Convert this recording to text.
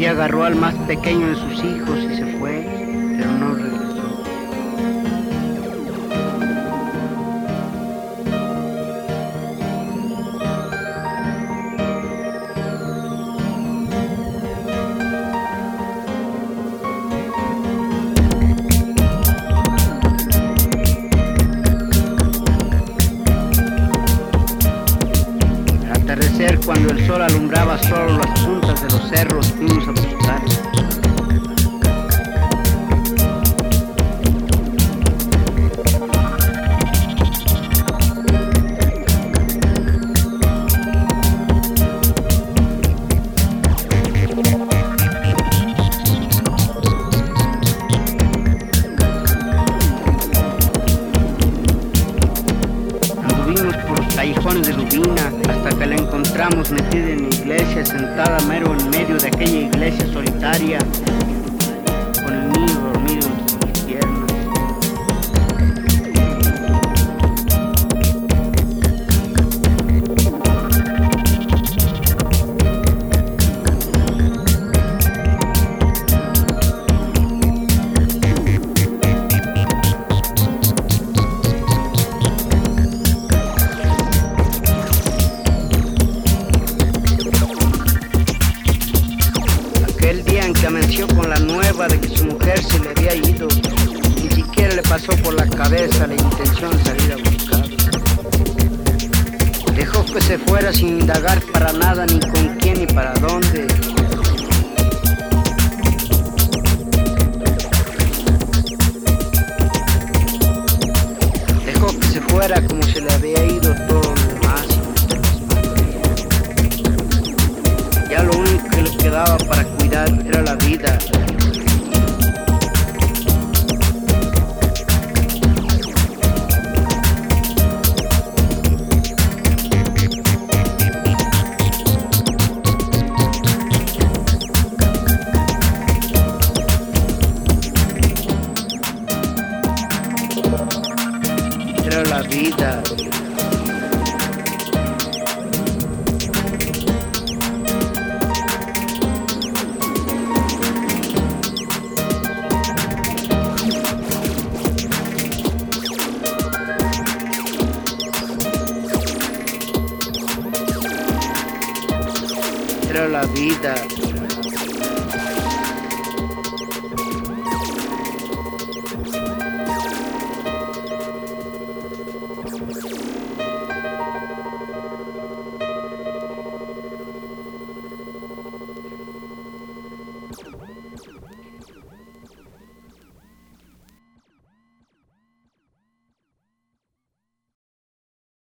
Ella agarró al más pequeño de sus hijos y se fue, pero no regresó. Cuando el sol alumbraba solo las puntas de los cerros, fuimos a buscarla. Anduvimos por los callejones de Lubina hasta que la encontramos metida en la iglesia, sentada mero en medio de aquella iglesia solitaria, con el niño dormido en sus piernas. El día en que amaneció con la nueva de que su mujer se le había ido, ni siquiera le pasó por la cabeza la intención de salir a buscarla. Dejó que se fuera sin indagar para nada, ni con quién ni para dónde. Dejó que se fuera como se le había ido todo lo demás. Ya lo único que le quedaba para cuidar era la vida. Era la vida. Era la vida.